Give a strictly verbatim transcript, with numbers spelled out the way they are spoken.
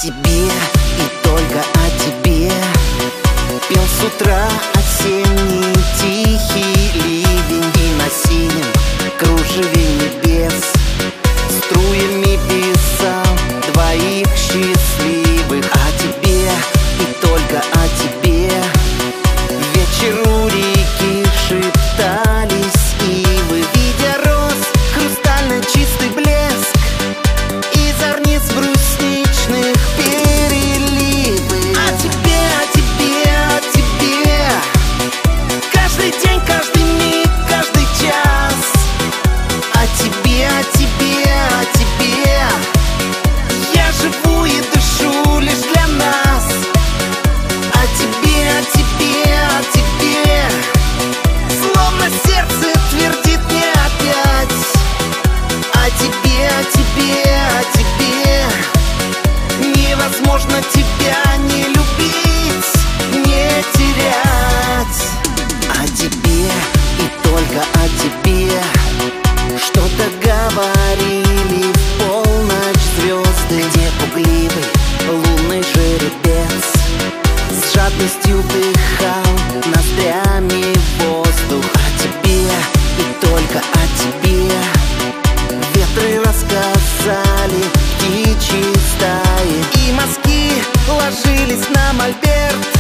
тебе и только о тебе пел с утра осенний тихий ливень. И на синем кружеве небес струями писал двоих счастливых. О тебе и только о тебе вечер у реки шептались ивы, видя роз хрустально чистый блеск и зорниц брусничных переливы. О тебе, о тебе, о тебе каждый день, каждый миг, каждый час. О тебе, о тебе, о тебе я живу и дышу лишь для нас. О тебе, о тебе, о тебе словно сердце твердит мне опять. О тебе, о тебе, о тебе невозможно тебя не любить, не терять. О тебе и только о тебе что-то говорили в полночь звезды, где пугливый лунный жеребец с жадностью вдыхал ноздрями воздух. О тебе и только о тебе ветры рассказали птичьи стаи, и мазки ложились на мольберт